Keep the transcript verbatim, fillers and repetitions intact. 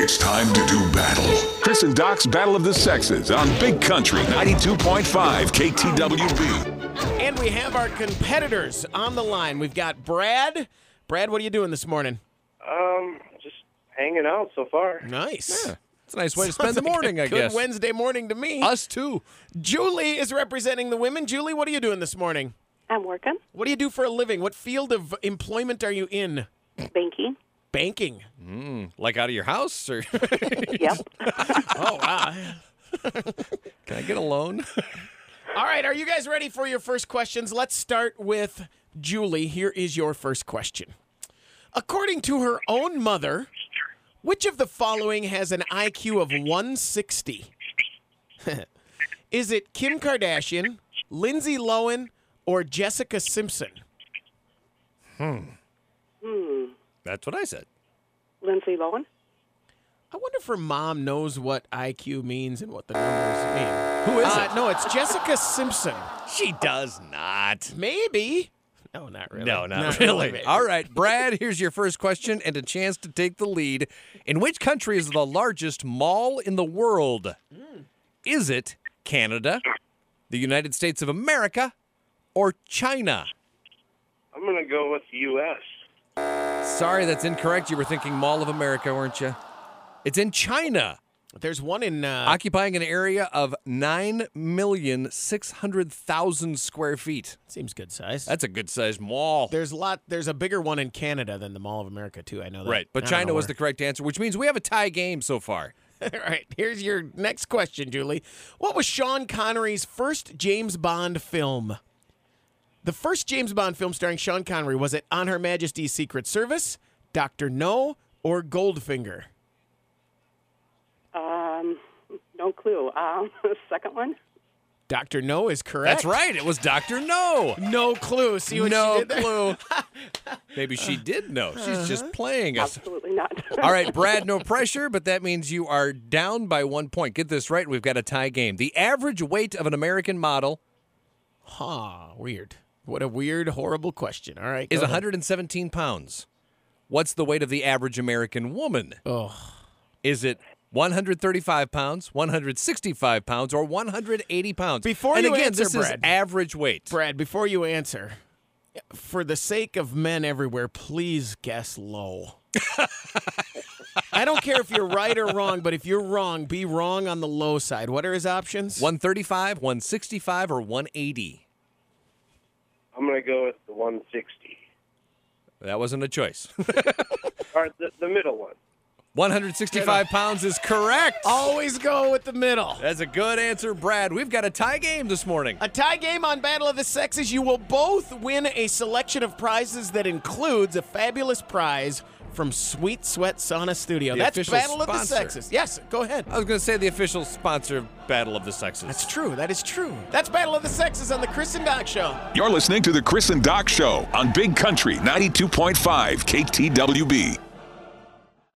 It's time to do battle. Chris and Doc's Battle of the Sexes on Big Country ninety-two point five K T W B. And we have our competitors on the line. We've got Brad. Brad, what are you doing this morning? Um, just hanging out so far. Nice. Yeah. It's a nice way to spend Sounds the like morning, a I good guess. Wednesday morning to me. Us too. Julie is representing the women. Julie, what are you doing this morning? I'm working. What do you do for a living? What field of employment are you in? Banking. Banking. Mm, like out of your house? Or Yep. Oh, wow. can I get a loan? All right, are you guys ready for your first questions? Let's start with Julie. Here is your first question. According to her own mother, which of the following has an I Q of one sixty? Is it Kim Kardashian, Lindsay Lohan, or Jessica Simpson? Hmm. Hmm. That's what I said. Lindsay Lohan. I wonder if her mom knows what I Q means and what the numbers mean. Who is Uh, it? no, it's Jessica Simpson. She does not. Maybe. No, not really. No, not, really. maybe. All right, Brad, here's your first question and a chance to take the lead. In which country is the largest mall in the world? Mm. Is it Canada, the United States of America, or China? I'm going to go with the U S Sorry, that's incorrect. You were thinking Mall of America, weren't you? It's in China, There's one in... Uh, occupying an area of nine million six hundred thousand square feet. seems good size. That's a good-sized mall. There's a lot. There's a bigger one in Canada than the Mall of America, too. I know that. Right, but I don't China know was where. the correct answer, which means we have a tie game so far. All right, here's your next question, Julie. What was Sean Connery's first James Bond film? The first James Bond film starring Sean Connery, was it On Her Majesty's Secret Service, Doctor No, or Goldfinger? Um, no clue. Um, second one. Doctor No is correct. That's right. It was Doctor No. No clue. See what no she did there? clue. Maybe she did know. She's just playing us. Absolutely not. All right, Brad, no pressure, but that means you are down by one point. Get this right. We've got a tie game. The average weight of an American model Huh, weird. What a weird, horrible question. All right. go is ahead. one hundred seventeen pounds. What's the weight of the average American woman? Oh, Is it one hundred thirty-five pounds, one hundred sixty-five pounds, or one hundred eighty pounds? Before and you again, answer, this Brad. is average weight. Brad, before you answer, for the sake of men everywhere, please guess low. I don't care if you're right or wrong, but if you're wrong, be wrong on the low side. What are his options? one thirty-five, one sixty-five, or one eighty? I'm going to go with the one sixty. That wasn't a choice. Or the, the middle one. one hundred sixty-five pounds is correct. Always go with the middle. That's a good answer, Brad. We've got a tie game this morning. A tie game on Battle of the Sexes. You will both win a selection of prizes that includes a fabulous prize from Sweet Sweat Sauna Studio. The That's official Battle of the sponsor. Sexes. Yes, go ahead. I was going to say the official sponsor of Battle of the Sexes. That's true. That is true. That's Battle of the Sexes on the Chris and Doc Show. You're listening to the Chris and Doc Show on Big Country ninety-two point five K T W B.